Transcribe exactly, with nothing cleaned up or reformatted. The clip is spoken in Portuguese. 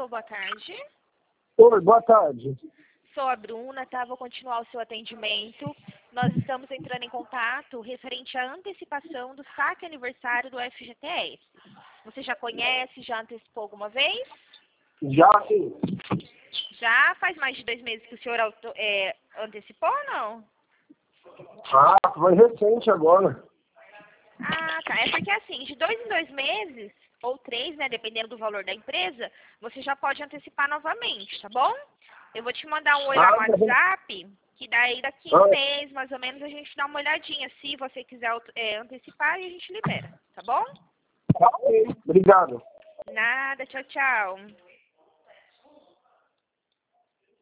Alô, boa tarde. Oi, boa tarde. Sou a Bruna, tá? Vou continuar o seu atendimento. Nós estamos entrando em contato referente à antecipação do saque aniversário do F G T S. Você já conhece, já antecipou alguma vez? Já sim. Já faz mais de dois meses que o senhor auto, é, antecipou ou não? Ah, foi recente agora. Ah, tá. É porque assim, de dois em dois meses, ou três, né, dependendo do valor da empresa, você já pode antecipar novamente, tá bom? Eu vou te mandar um oi lá Ah, no tá bom. WhatsApp, que daí daqui um Ah, mês, mais ou menos, a gente dá uma olhadinha, se você quiser é, antecipar, e a gente libera, tá bom? tá ok. Obrigado. Nada, tchau, tchau.